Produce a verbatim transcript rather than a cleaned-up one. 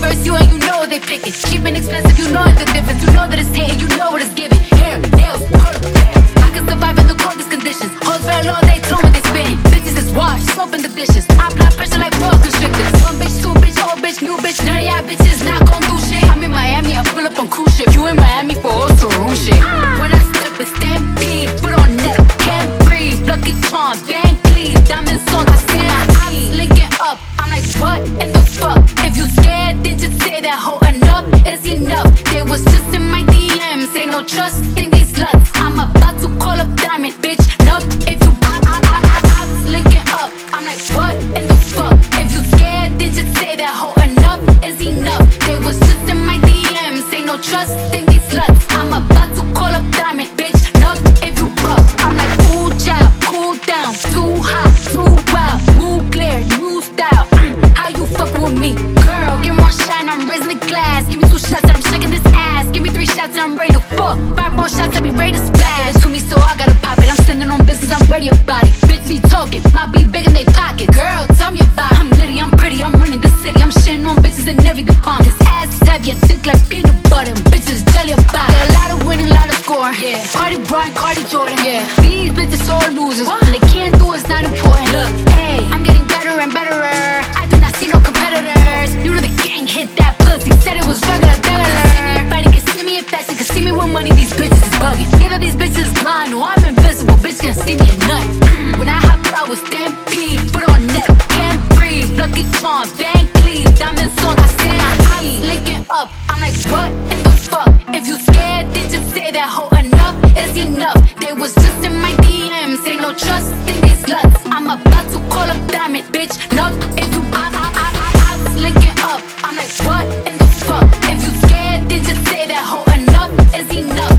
first you and you know they pick it. Cheap and expensive, you know the difference. You know that it's hating, you know what it's giving. Hair, nails, I can survive in the coldest conditions. Hoes very low, they tell me they spitting. Bitches is washed, soap in the dishes. I apply pressure like boa constrictors. One bitch, two bitch, old bitch, new bitch. None of y'all bitches not gon' do shit. I'm in Miami, I pull up on cruise ship. You in Miami for also room shit. When I step and stampede, put on net, can't breathe. Lucky charms, Van Cleef, diamonds on the stand. I'm linking up, I'm like, what in the fuck? If you scared, then just say that hoe enough is enough. They was just in my D Ms, ain't no trust in these sluts. I'm about to call up Diamond, bitch. No, if you I, I, I, I, I was linking up, I'm like, what in the fuck? If you scared, then just say that hoe enough is enough. They was just in my D Ms, ain't no trust in these sluts. I'm about to call up Diamond, bitch. No, if you fuck, I'm like, ooh, child, cool down, too hot, too wild, move clear, new style. Mm, how you fuck with me, girl? Give me one shot, I'm raising the glass. Give me two shots, I'm shaking this ass. Give me three shots, I'm ready to fuck. Five more shots, I'll be ready to splash. To me, so I gotta pop it. I'm standing on business, I'm ready about it. Bitch be talking, might be big in they pocket. Girl, tell me about it. I'm litty, I'm pretty, I'm running the city. I'm shitting on bitches in every department. This ass is heavy, I thick like peanut butter. And bitches jelly about it. A lot of winning, a lot of scoring. Yeah, Cardi Bryant, Cardi Jordan. Yeah, these bitches all losers. What they can't do is not important. Look, hey, I'm getting better and better. I do not see no competitors. You know the gang hit that pussy, said it was regular, regular. Everybody can see me in fashion, can see me with money. These bitches is bugging. Either these bitches blind or I'm invisible. Bitch can see me at night. When I hop out with stampede, put on net, can't breathe. Lucky charms, Van Cleef, diamonds on the stand. I'm linking up, I'm like, what in the fuck? If you scared, then just say that hoe enough is enough. They was just in my D Ms, ain't no trust in these sluts. I'm about to call up Diamond, bitch. No, if you I, I, I, I, I was linking up, I'm like, what in the fuck? If you scared, then just say that hoe enough is enough.